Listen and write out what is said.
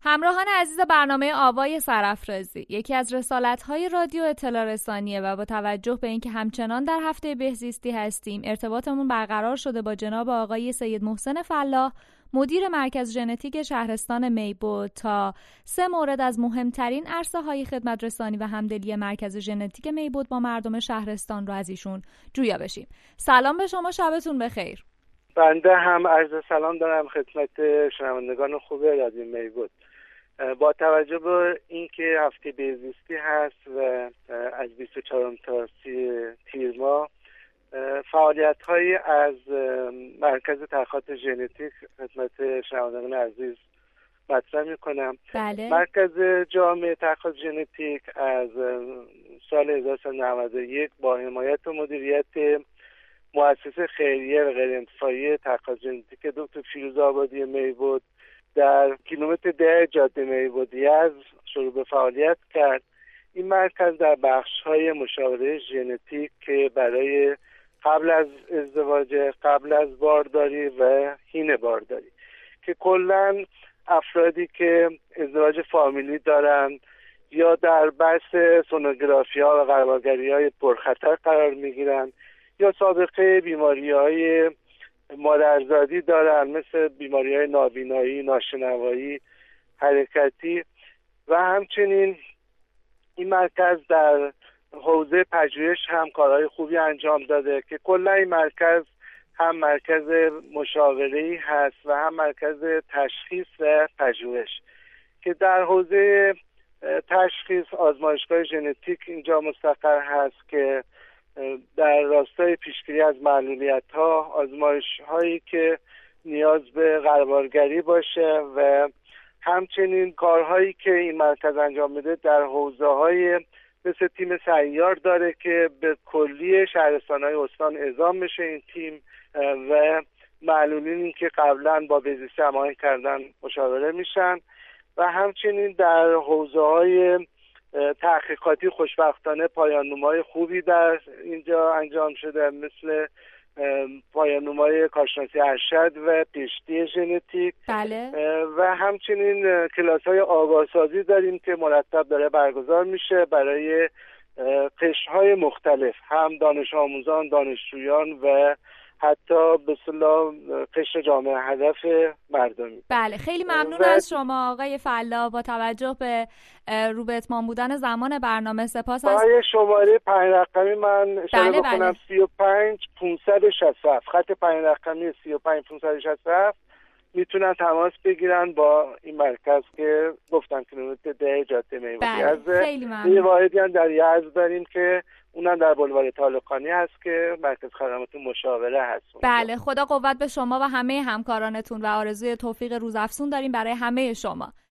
همراهان عزیز برنامه آوای سرافرازی، یکی از رسالت‌های رادیو اطلاع رسانیه و با توجه به اینکه همچنان در هفته بهزیستی هستیم، ارتباطمون برقرار شده با جناب آقای سید محسن فلاح، مدیر مرکز ژنتیک شهرستان میبود، تا 3 مورد از مهمترین عرصه‌های خدمت رسانی و همدلی مرکز ژنتیک میبود با مردم شهرستان رو از ایشون جویا بشیم. سلام به شما، شبتون بخیر. بنده هم عرض سلام دارم خدمت شنوندگان خوب رادیو میبود. با توجه به اینکه هفته بهزیستی هست و از 24 تا 30 تیر ماه فعالیت‌هایی از مرکز تحقیقات ژنتیک خدمت شنوندگان عزیز مطرح می‌کنم. بله. مرکز جامع تحقیقات ژنتیک از سال 1991 با حمایت و مدیریت مؤسسه خیریه و غیر انتفاعی تحقیقات ژنتیک دکتر فیروز آبادی میبود در کیلومتر 10 جاده میبود یزد شروع به فعالیت کرد. این مرکز در بخش‌های مشاوره ژنتیک که برای قبل از ازدواج، قبل از بارداری و حین بارداری که کلاً افرادی که ازدواج فامیلی دارن یا در بحث سونوگرافی‌ها و غربالگری‌های پرخطر قرار می‌گیرن یا سابقه بیماری‌های مادرزادی دارن مثل بیماری‌های نابینایی، ناشنوایی، حرکتی و همچنین این مرکز در حوزه پژوهش هم کارهای خوبی انجام داده که کلا این مرکز هم مرکز مشاوره‌ای هست و هم مرکز تشخیص و پژوهش که در حوزه تشخیص آزمایشگاه ژنتیک اینجا مستقر هست که در راستای پیشگیری از معلولیت‌ها، آزمایش‌هایی که نیاز به غربالگری باشه و همچنین کارهایی که این مرکز انجام میده در حوزه‌های مثل تیم سیار داره که به کلی شهرستان‌های استان اعزام میشه این تیم و معلولینی که قبلا با بهزیستی هماهنگ کردن مشاوره میشن و همچنین در حوزه‌های تحقیقاتی خوشبختانه پایان‌نامه‌های خوبی در اینجا انجام شده مثل پایان‌نامه‌های کارشناسی ارشد و پیشتی ژنتیک. بله. و همچنین کلاس‌های آگاهسازی داریم که مرتب داره برگزار میشه برای قشرهای مختلف، هم دانش آموزان، دانشجویان و حتی به اصطلاح قشر جامعه هدف مردمی. بله، خیلی ممنون از شما آقای فلاح. با توجه به رو به اتمام بودن زمان برنامه سپاس از شماره 5 رقمی من اشاره بکنم. 35567 خط 5 رقمی 35567 میتونن تماس بگیرن با این مرکز که گفتم کیلومتر 10 جاده میبودی. از خیلی ممنون. یه واحدی هم در یزد داریم که اونم در بلوار طالقانی هست که مرکز خدمات مشاوره هست. بله، خدا قوت به شما و همه همکارانتون و آرزوی توفیق روزافزون داریم برای همه شما.